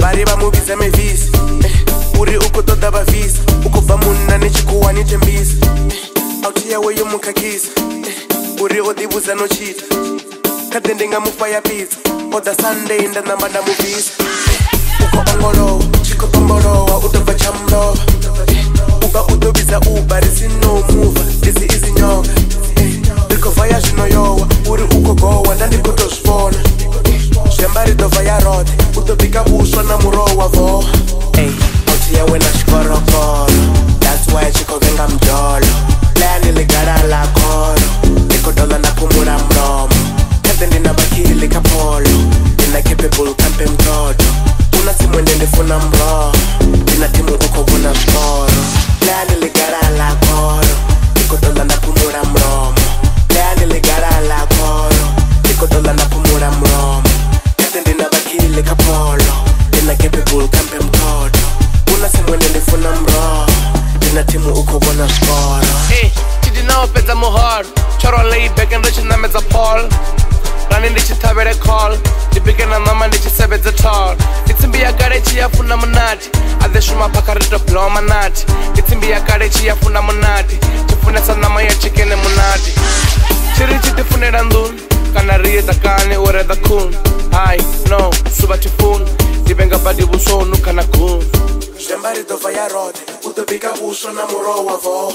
mari vamuvisa mevhisi uri uko toda vavhisa ukubva munna nechikuwani tembisa auti yawe yomukakisa uri odibuza nochita kade ndingamupa ya pizza oda Sunday ndanamba ndamuvhisa uko ongolowa chikotombolowa utobva chamlova uba utobiza uba risinomuva izi izinyoka ndikova ya zvinoyowa uri uko gowa ndandikotozvibona zvemba ridobva yarode utobika uswa namurowa vowa auti yawe nashikorokoro that's why chikovenga mjolo lani ligara la koro ndikodola napumura mromo kade ndina bakili kapolo ndina capable kampe mtoto una simwende ndifuna mbro ndina timu uko vuna skoro lani ligara la koro ndikodola napumura mromo lani ligara la koro ndikodola napumura mromo kade ndina bakili kapolo ndina capable kampe mtoto una simwende ndifuna mbro ndina timu uko vuna skoro chidinaopedza muhoro choro laid back and rich namedza Paul rani ndichitavere call ndipike na mama ndichisevedze tall nditsimbi yakare chiyafuna munati adheshuma paka ritoblowa manati nditsimbi yakare chiyafuna munati chifunesa nama ya chikene munati chiri chitifunira nduni kana riedza kane uredza kun hai no suva tifuni ndivenga badi vusonu kana gun zvemba ridobva yarode utobika uswa namurowa vowa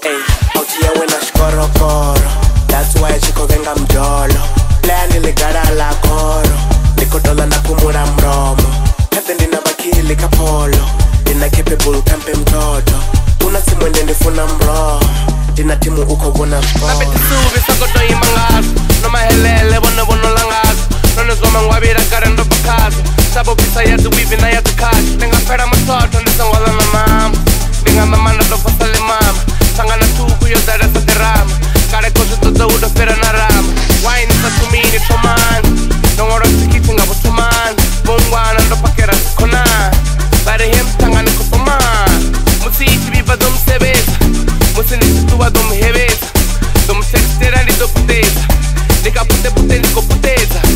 auti yawe nashikorokoro that's why chikovenga mjolo lani ligara la koro ndikodola napumura mromo kade ndina bakili kapolo ndina capable kampe mtoto una simwende ndifuna mbro ndina timu uko vuna skoro napetisuvi sakotoyima ngazo nomahelele vonovono langazo nonezoma ngwavira kare ndopakazo sabobisa yaziwivi na yazikhazi ndingaphela matoto ndisangwala na mama ndingamamanda ndofasale mama sangana tuku yozalesa dirama kare kozitoza udofera na rama wainisa tumini tomani nongoro sikiti ngavotomani vongwana ndopakera zikhonani varihe mtangani kosomani musiiti viva domseveza musindichituva domheveza domtekstera ndidoputeza ndikaputepute ndikoputeza